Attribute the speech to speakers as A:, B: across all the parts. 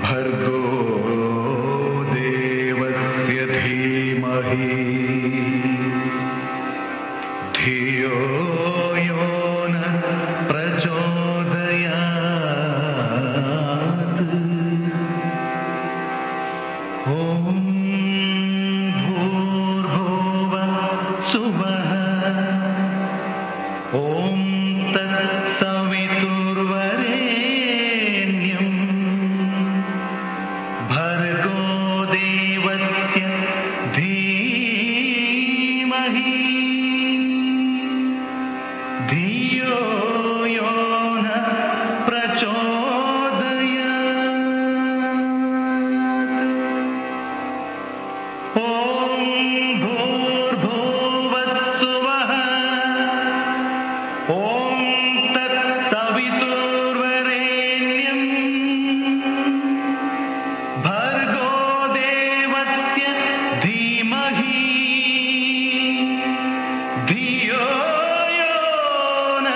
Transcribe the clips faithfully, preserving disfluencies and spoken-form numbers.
A: भर्गो देवस्य धीमहि धियो यो न प्रचोदयात्। ॐ भूर्भुवः सुवः ॐ तत्सवितुर्वरेण्यं भर्गो देवस्य धीमहि धियो यो न प्रचोदयात्। ॐ भूर्भुवः सुवः ॐ तत्सवितुर्वरेण्यं भर्गो देवस्य धीमहि धियो यो न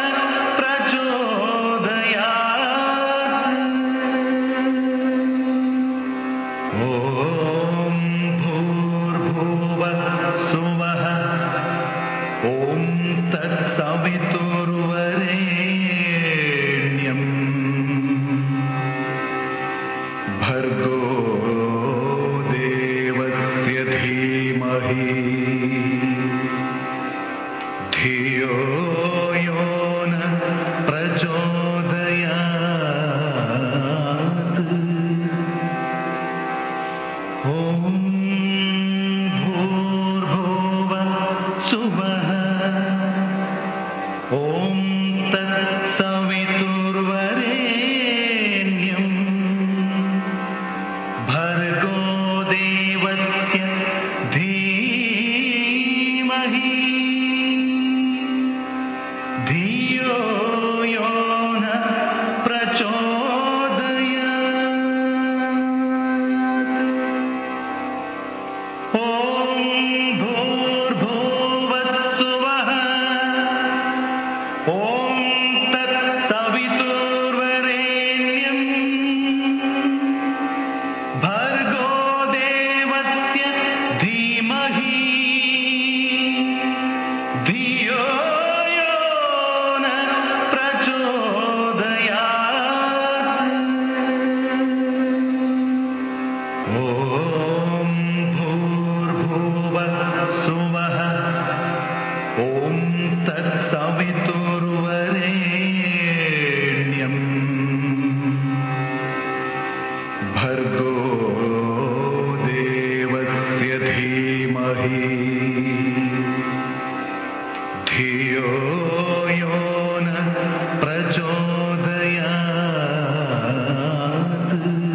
A: प्रचोदयात्। ॐ भूर्भुवः सुवः ॐ तत्सवितुर्वरेण्यं भर्गो देवस्य धीमहि धियो यो न प्रचोदयात्। ॐ भूर्भुवः सुवः ॐ तत्सवितुर्वरेण्यं भर्गो देवस्य धीमहि धियो यो न प्रचोदयात्। ॐ भूर्भुवः सुवः ॐ तत्सवितुर्वरेण्यं भर्गो देवस्य धीमहि धियो यो न प्रचोदयात्। ॐ भूर्भुवः सुवः ॐ तत्सवितुर्वरेण्यं भर्गो देवस्य धीमहि धियो यो न प्रचोदयात्।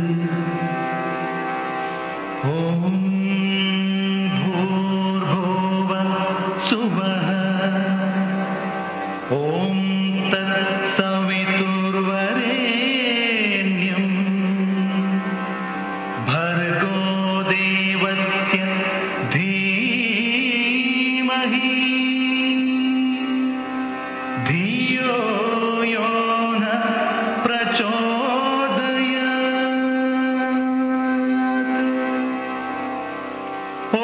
A: ॐ भूर्भुवः सुवः ॐ तत्सवितुर्वरेण्यं भर्गो देवस्य धीमहि धियो यो न प्रचोदयात्। ॐ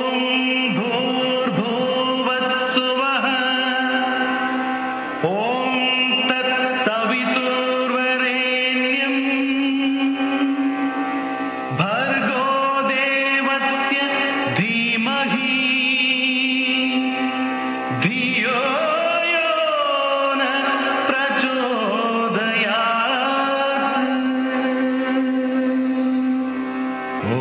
A: भूर्भुवः सुवः ॐ तत्सवितुर्वरेण्यं भर्गो देवस्य धीमहि धियो यो न प्रचोदयात्। ॐ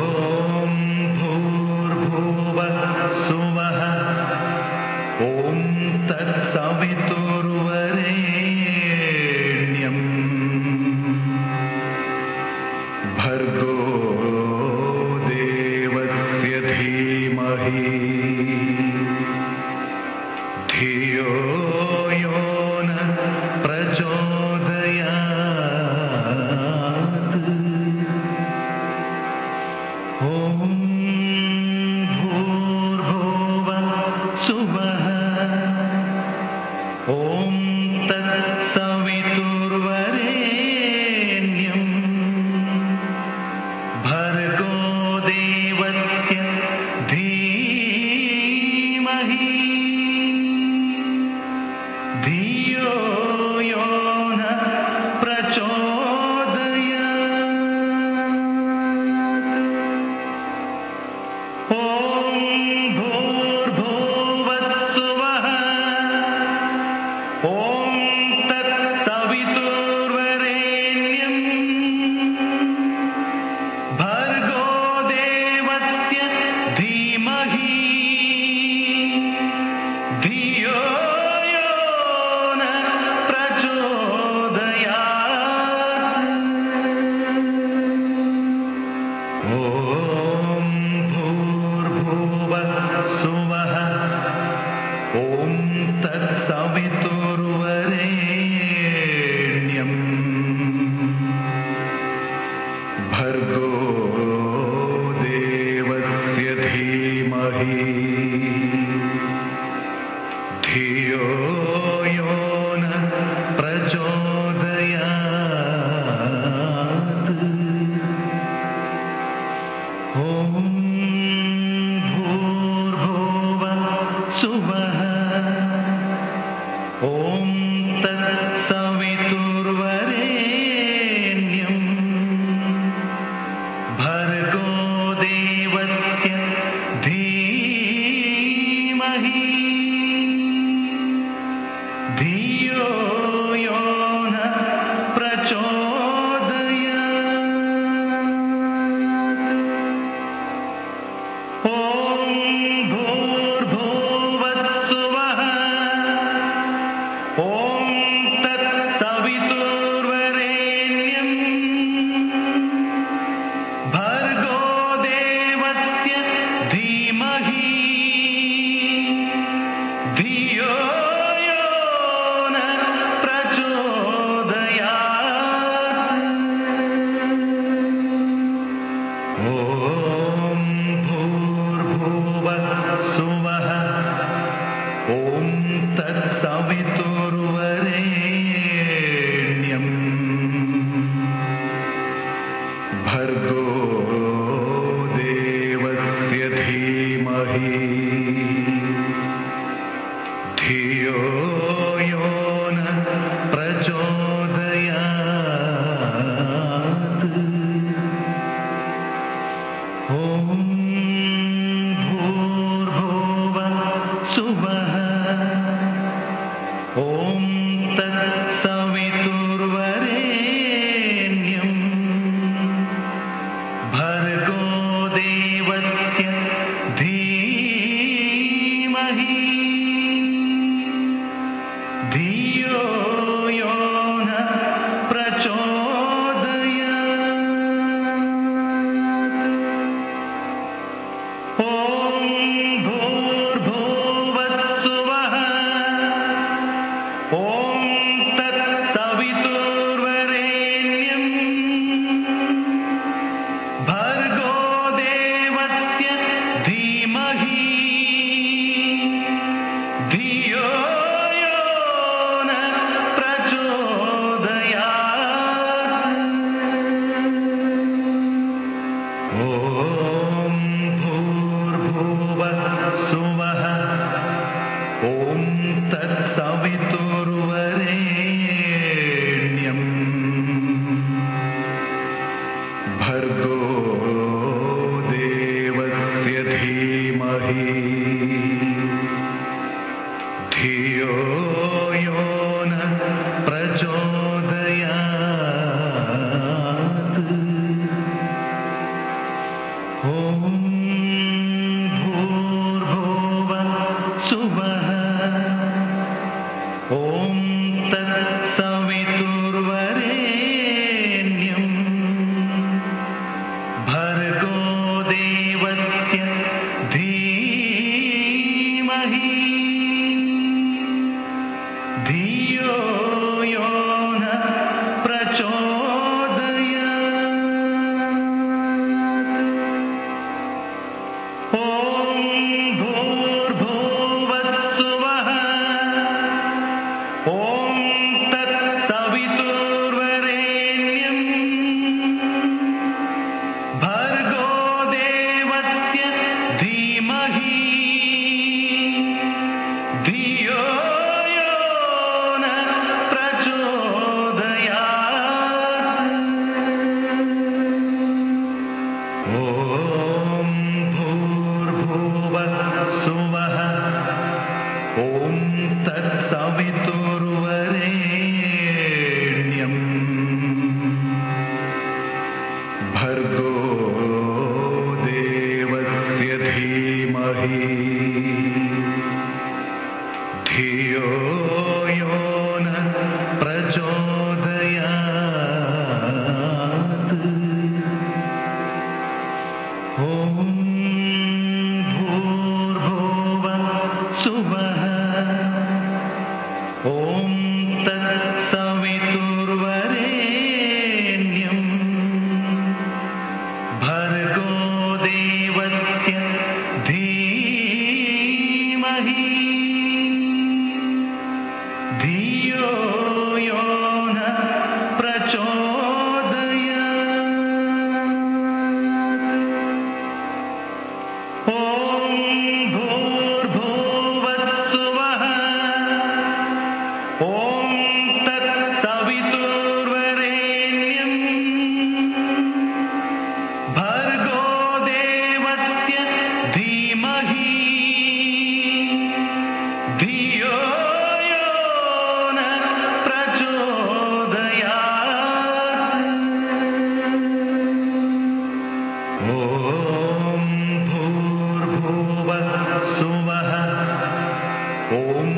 A: भूर्भुवः सुवः ॐ तत्सवितुर्वरेण्यं भर्गो देवस्य धीमहि धियो यो न प्रचोदयात्। ॐ भूर्भुवः सुवः ॐ तत्सवितुर्वरेण्यं ಓಂ ಭೂರ್ಭುವಃ ಸುವಃ ಓಂ ತತ್ಸವಿತುರ್ವರೆಣ್ಯಂ ಭರ್ಗೋ ದೇವಸ್ಯ ಧೀಮಹಿ ಧಿಯೋ ಯೋ ನ ಪ್ರಚೋದಯಾತ್. ಓಂ ಭೂರ್ಭುವಃ ಸುವಃ ಓಂ ತತ್ಸವಿತುರ್ವರೆಣ್ಯಂ ಭರ್ಗೋ ದೇವಸ್ಯ ಧೀಮಹಿ ಧಿಯೋ ಯೋ ನ ಪ್ರಚೋದಯಾತ್. ಓಂ ಭೂರ್ಭುವಃ ಸುವಃ ಓಂ ತತ್ಸವಿತುರ್ವರೆಣ್ಯಂ ಭರ್ಗೋ ದೇವಸ್ಯ ಧೀಮಹಿ ಧಿಯೋ ಯೋ ನ ಪ್ರಚೋದಯಾತ್. ಓಂ ಭೂರ್ಭುವಃ ಸುವಃ ಓಂ ತತ್ಸವಿತುರ್ವರೆಣ್ಯಂ ಭರ್ಗೋ ದೇವಸ್ಯ ಧೀಮಹಿ ಧಿಯೋ ಯೋ ನ ಪ್ರಚೋದಯಾತ್. ಓಂ ಭೂರ್ಭುವಃ ಸುವಃ ಓಂ ತತ್ಸವಿತುರ್ವರೆಣ್ಯಂ ಭರ್ಗೋ ದೇವಸ್ಯ ಧೀಮಹಿ ಧಿಯೋ ಯೋ ನ ಪ್ರಚೋದಯಾತ್. ಓಂ ಭೂರ್ಭುವಃ ಸುವಃ ಓಂ ತತ್ಸವಿತುರ್ವರೆಣ್ಯಂ ಭರ್ಗೋ ದೇವಸ್ಯ ಧೀಮಹಿ ಧಿಯೋ ಯೋ ನ ಪ್ರಚೋದಯಾತ್. ಓಂ ಭೂರ್ಭುವಃ ಸುವಃ ಓಂ ತತ್ಸವಿತುರ್ವರೆಣ್ಯಂ ಭರ್ಗೋ ದೇವಸ್ಯ ಧೀಮಹಿ ಧಿಯೋ ಯೋ ನ ಪ್ರಚೋದಯಾತ್. ಓಂ ಭೂರ್ಭುವಃ ಸುವಃ ಓಂ ತತ್ಸವಿತುರ್ವರೆಣ್ಯಂ ಭರ್ಗೋ ದೇವಸ್ಯ ಧೀಮಹಿ ಧಿಯೋ ಯೋ ನ ಪ್ರಚೋದಯಾತ್. ಓಂ ಭೂರ್ಭುವಃ ಸುವಃ ಓಂ ತತ್ಸವಿತುರ್ವರೆಣ್ಯಂ ಭರ್ಗೋ ದೇವಸ್ಯ ಧೀಮಹಿ ಧಿಯೋ ಯೋ ನ ಪ್ರಚೋದಯಾತ್. ಓಂ ಭೂರ್ಭುವಃ ಸುವಃ ಓಂ ತತ್ಸವಿತುರ್ವರೆಣ್ಯಂ ಭರ್ಗೋ ದೇವಸ್ಯ ಧೀಮಹಿ ಧಿಯೋ ಯೋ ನ ಪ್ರಚೋದಯಾತ್. ಓಂ ಭೂರ್ಭುವ ಸುವಃ ಓಂ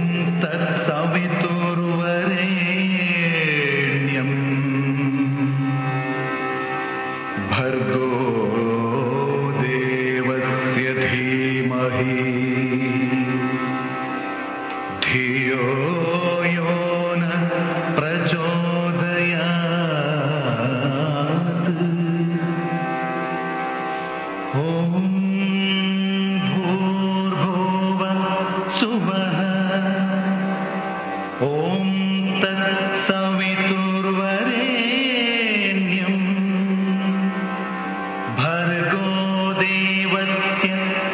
A: ತತ್ಸವಿತುರ್ವರೆಣ್ಯಂ ಭರ್ಗೋ ದೇವಸ್ಯ ಧೀಮಹಿ ಧಿಯೋ ಯೋ ನ ಪ್ರಚೋದಯಾತ್. ಓಂ ಭೂರ್ಭುವ ಸುವಃ ಓಂ ತತ್ಸವಿತುರ್ವರೆಣ್ಯಂ ಭರ್ಗೋ ದೇವಸ್ಯ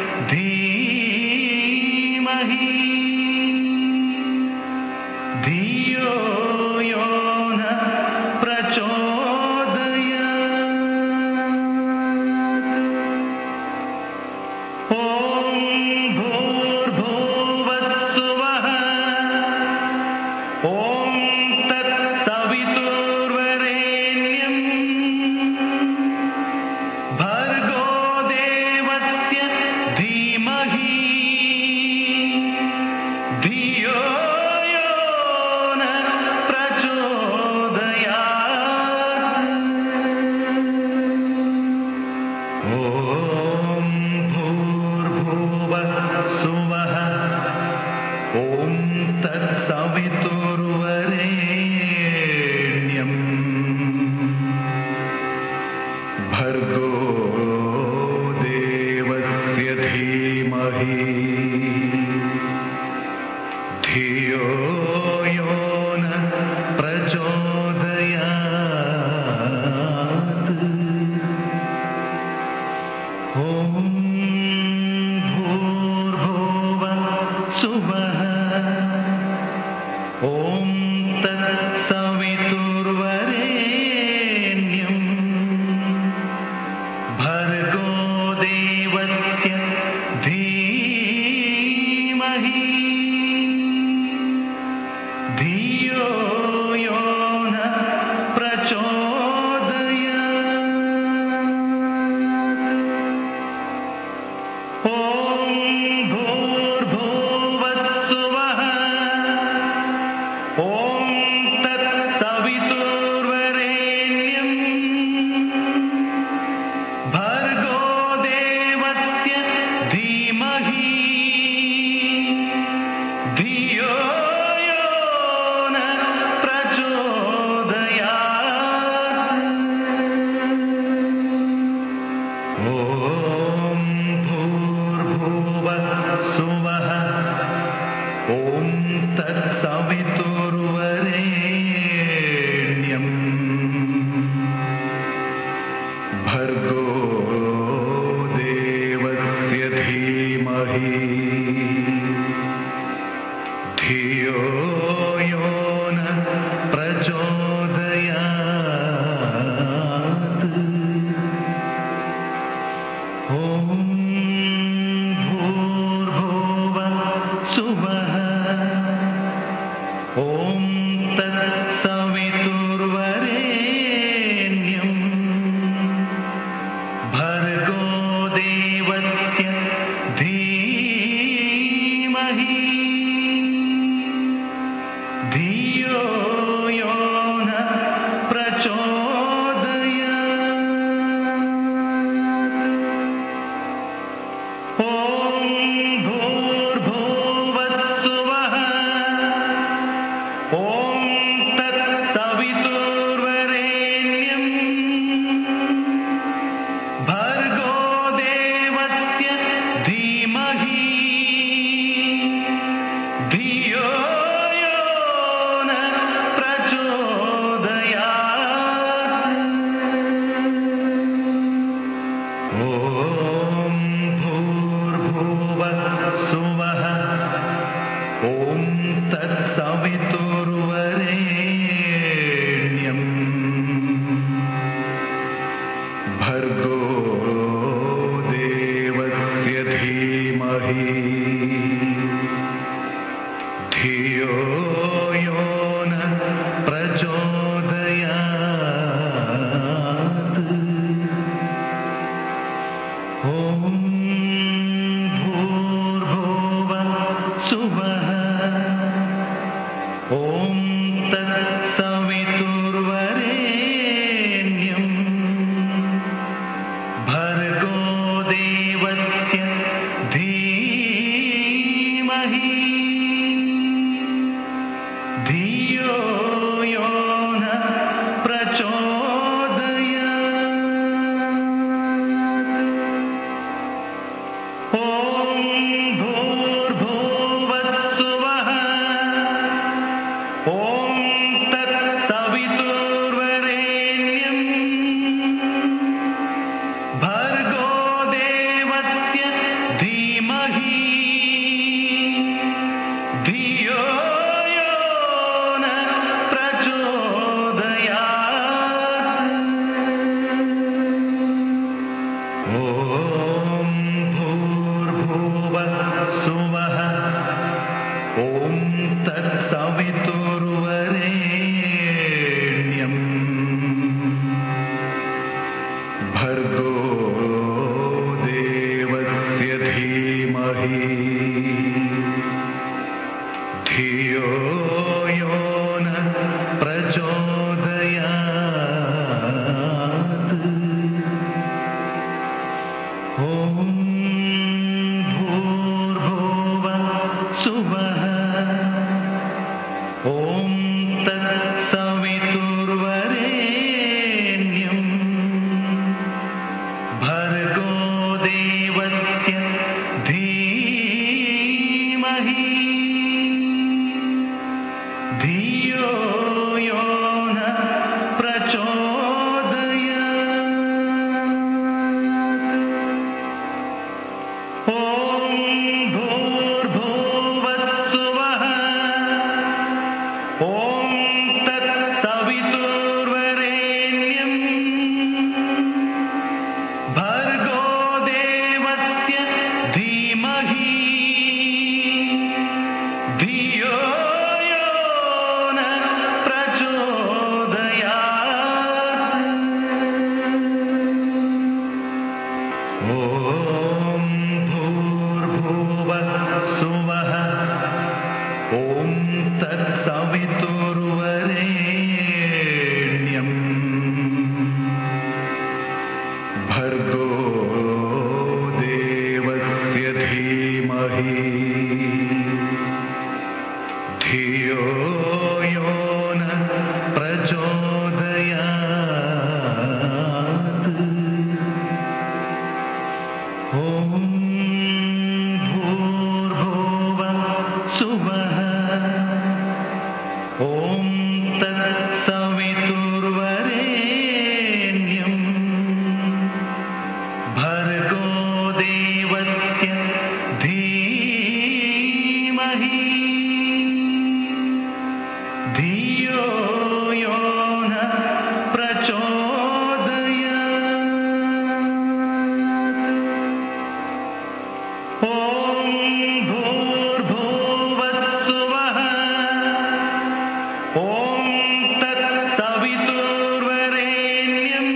A: ಧೀಮಹಿ ಧಿಯೋ ಯೋ ನ ಪ್ರಚೋದಯಾತ್. ಓಂ ಭೂರ್ಭುವಸ್ಸುವಃ ಓಂ ತತ್ಸವಿತುರ್ವರೆಣ್ಯಂ ಭರ್ಗೋ ದೇವಸ್ಯ ಧೀಮಹಿ ಧಿಯೋ ಯೋ ನ ಪ್ರಚೋದಯಾತ್. ಓಂ ಭೂರ್ಭುವ ಸುವಃ ಓಂ ತತ್ಸವಿತುರ್ವರೆಣ್ಯಂ ಭರ್ಗೋ ದೇವಸ್ಯ ಧೀಮಹಿ ಧಿಯೋ ಯೋ ನ ಪ್ರಚೋದಯಾತ್. ಓಂ ಭೂರ್ಭುವ ಸುವಃ ಓಂ ತತ್ಸವಿತುರ್ವರೆಣ್ಯಂ ಭರ್ಗೋ ದೇವಸ್ಯ ಧೀಮಹಿ ಧಿಯೋ ಯೋ ನ ಪ್ರಚೋದಯಾತ್. ಓಂ ಭೂರ್ಭುವಸ್ಸುವಃ ಓಂ ತತ್ಸವಿತುರ್ವರೆಣ್ಯಂ ಭರ್ಗೋ ದೇವಸ್ಯ ಧೀಮಹಿ ಧಿಯೋ ಯೋ ನ ಪ್ರಚೋದಯಾತ್. ಓಂ ಭೂರ್ಭುವ ಸುವಃ ಓಂ ತತ್ಸವಿತುರ್ವರೆಣ್ಯಂ ಭರ್ಗೋ ದೇವಸ್ಯ ಧೀಮಹಿ ಧಿಯೋ ಯೋ ನ ಪ್ರಚೋದಯಾತ್. ಓಂ ಭೂರ್ಭುವ ಸುವಃ ಓಂ ತತ್ಸವಿತುರ್ವರೆಣ್ಯಂ ಭರ್ಗೋ ದೇವಸ್ಯ ಧೀಮಹಿ ಧಿಯೋ ಯೋ ನ ಪ್ರಚೋದಯಾತ್. ಓಂ ಭೂರ್ಭುವಸ್ಸುವಃ ಓಂ ತತ್ಸವಿತುರ್ವರೆಣ್ಯಂ ಭರ್ಗೋ ದೇವಸ್ಯ ಧೀಮಹಿ ಧಿಯೋ ಯೋ ನ ಪ್ರಚೋದಯಾತ್. ಓಂ ಭೂರ್ಭುವ ಸುವಃ ಓಂ ತತ್ಸವಿತುರ್ವರೆಣ್ಯಂ ಭರ್ಗೋ ದೇವಸ್ಯ ಧೀಮಹಿ ಧಿಯೋ ಯೋ ನ ಪ್ರಚೋದಯಾತ್. ಓಂ ಭೂರ್ಭುವಸ್ಸುವಃ ಓಂ ತತ್ ಸವಿತುರ್ವರೆಣ್ಯಂ ಭರ್ಗೋ ದೇವಸ್ಯ ಧೀಮಹಿ ಧಿಯೋ ಯೋ ನ ಪ್ರಚೋದಯಾತ್. ಓಂ ಭೂರ್ಭುವಸ್ಸುವಃ ಓಂ ತತ್ ಸವಿತುರ್ವರೆಣ್ಯಂ ಭರ್ಗೋ ದೇವಸ್ಯ ಧೀಮಹಿ ಧಿಯೋ ಯೋ ನ ಪ್ರಚೋದಯಾತ್. ಓಂ ಭೂರ್ಭುವಸ್ಸುವಃ ಓಂ ತತ್ ಸವಿತುರ್ವರೆಣ್ಯಂ ಭರ್ಗೋ ದೇವಸ್ಯ ಧೀಮಹಿ ಧಿಯೋ ಯೋ ನ ಪ್ರಚೋದಯಾತ್. ಓಂ ಭೂರ್ಭುವಸ್ಸುವಃ ಓಂ ತತ್ ಸವಿತುರ್ವರೆಣ್ಯಂ ಭರ್ಗೋ ದೇವಸ್ಯ ಧೀಮಹಿ ಧಿಯೋ ಯೋ ನ ಪ್ರಚೋದಯಾತ್. ಓಂ ಭೂರ್ಭುವಸ್ಸುವಃ ಓಂ ತತ್ ಸವಿತುರ್ವರೆಣ್ಯಂ ಭರ್ಗೋ ದೇವಸ್ಯ ಧೀಮಹಿ ಧಿಯೋ ಯೋ ನ ಪ್ರಚೋದಯಾತ್. ಓಂ ಭೂರ್ಭುವಸ್ಸುವಃ ಓಂ ತತ್ ಸವಿತುರ್ವರೆಣ್ಯಂ ಭರ್ಗೋ ದೇವಸ್ಯ ಧೀಮಹಿ ಧಿಯೋ ಯೋ ನ ಪ್ರಚೋದಯಾತ್. ಓಂ ಭೂರ್ಭುವಸ್ಸುವಃ ಓಂ ತತ್ ಸವಿತುರ್ವರೆಣ್ಯಂ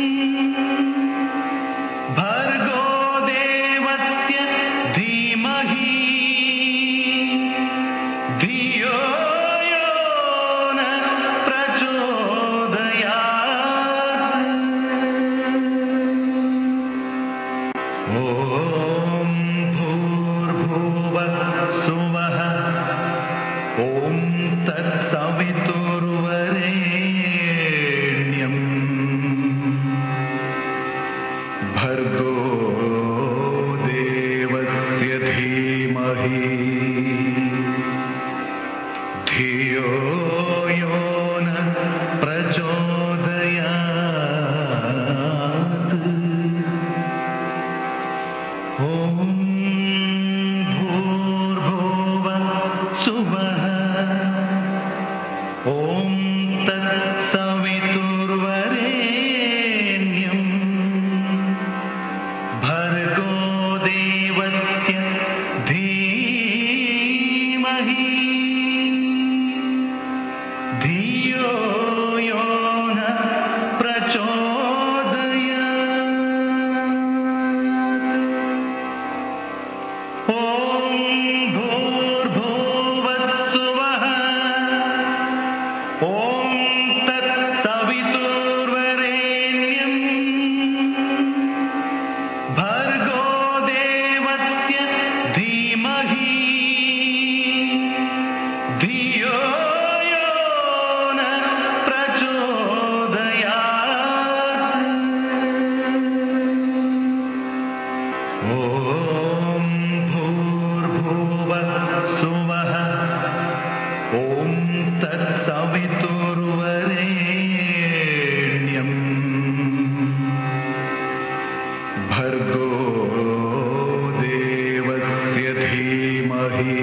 A: ಭರ್ಗೋ ದೇವಸ್ಯ ಧೀಮಹಿ ಧಿಯೋ ಯೋ ನ ಪ್ರಚೋದಯಾತ್. ಓಂ ಭೂರ್ಭುವಸ್ಸುವಃ ಓಂ ತತ್ ಸವಿತುರ್ವರೆಣ್ಯಂ ಭರ್ಗೋ ದೇವಸ್ಯ ಧೀಮಹಿ ಧಿಯೋ ಯೋ ನ ಪ್ರಚೋದಯಾತ್. ಓಂ ಭೂರ್ಭುವಸ್ಸುವಃ ಓಂ ತತ್ ಸವಿತುರ್ವರೆಣ್ಯಂ ಭರ್ಗೋ ದೇವಸ್ಯ ಧೀಮಹಿ ಧಿಯೋ ಯೋ ನ ಪ್ರಚೋದಯಾತ್. ಓಂ ಭೂರ್ಭುವಸ್ಸುವಃ ಓಂ ತತ್ ಸವಿತುರ್ವರೆಣ್ಯಂ ಭರ್ಗೋ ದೇವಸ್ಯ ಧೀಮಹಿ ಧಿಯೋ ಯೋ ನ ಪ್ರಚೋದಯಾತ್. ಓಂ ಭರ್ಗೋ ದೇವಸ್ಯ ಧೀಮಹಿ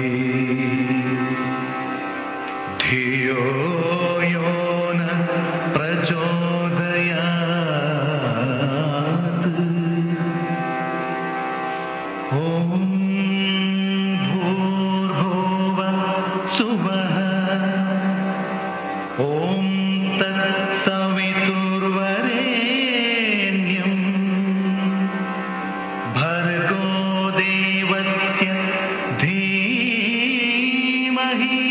A: ಧಿಯೋ ಯೋ ನ ಪ್ರಚೋದಯಾತ್. ಓಂ ಭೂರ್ಭುವಃ ಸುವಃ ಓಂ ತತ್ಸವಿತುರ್ವರೆಣ್ಯಂ ಭರ್ಗೋ ದೇವಸ್ಯ ಧೀಮಹಿ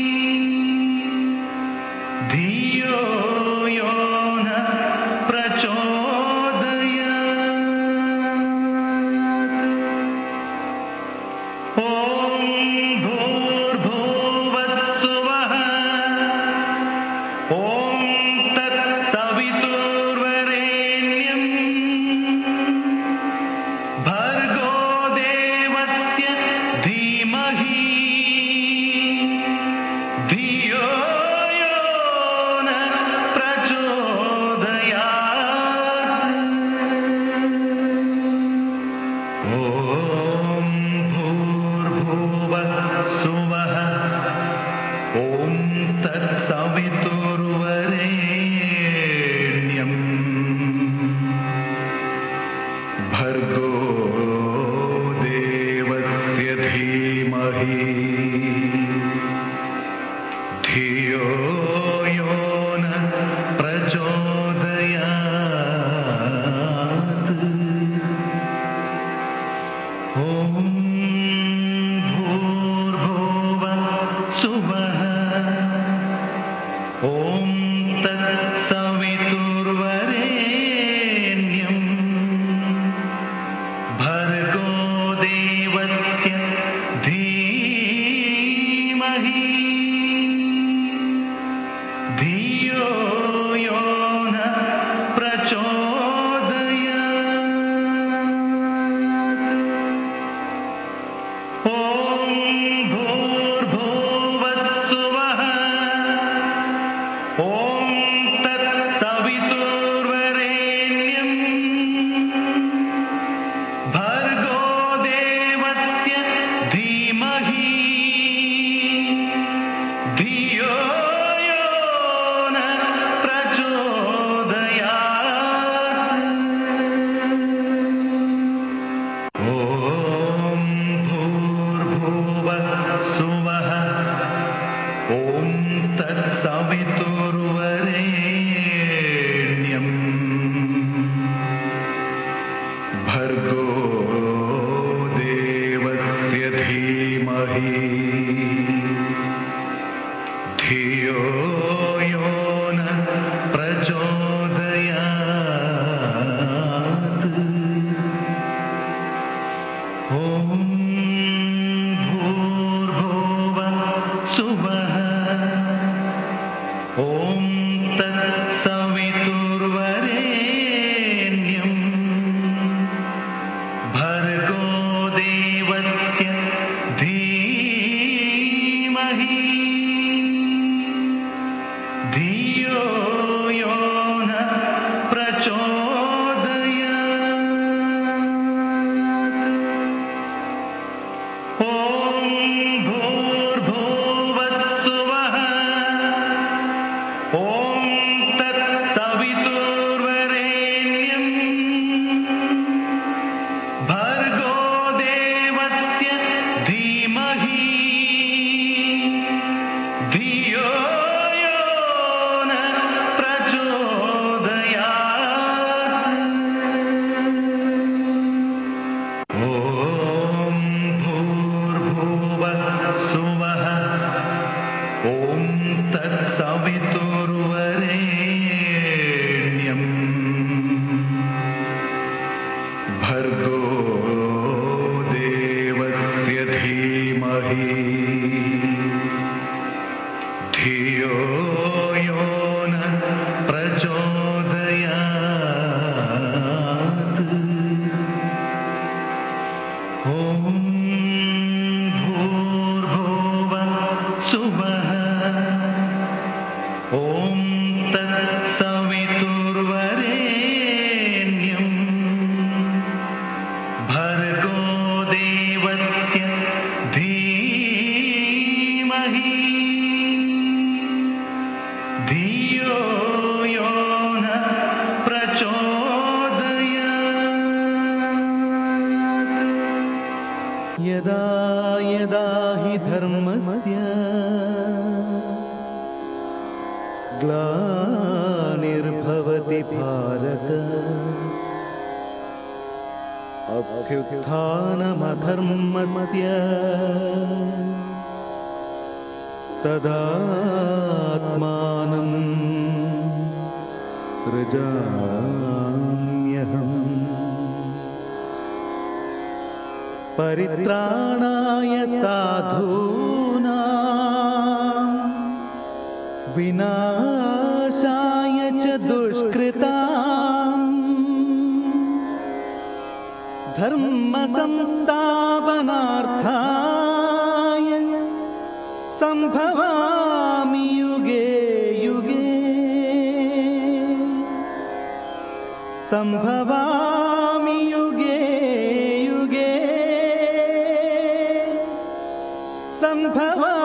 A: ಧಿಯೋ ಯೋ ನ ಪ್ರಚೋದಯಾತ್. ಓಂ ಭೂರ್ಭುವಃ ಸುವಃ ಓಂ ತತ್ಸವಿತುರ್ವರೆಣ್ಯಂ ಭರ್ಗೋ ದೇವಸ್ಯ ಧೀಮಹಿ ಧಿಯೋ ಯೋ ನ ಪ್ರಚೋದಯಾತ್. ಓಂ ಭೂರ್ಭುವಃ ಸುವಃ ಓಂ ತತ್ಸವಿತುರ್ವರೆಣ್ಯಂ ಭರ್ಗೋ ದೇವಸ್ಯ ಧೀಮಹಿ ಧಿಯೋ ಯೋ ನ ಪ್ರಚೋದಯಾತ್. यदा यदा हि धर्मस्य ग्लानिर्भवति भारत अभ्युत्थानमधर्मस्य तदात्मानं सृजाम्यहम्। परित्राणाय साधूनां विनाशाय च दुष्कृतां धर्म संस्थापनार्थाय संभवामि युगे युगे संभवामि युगे युगे संभवामि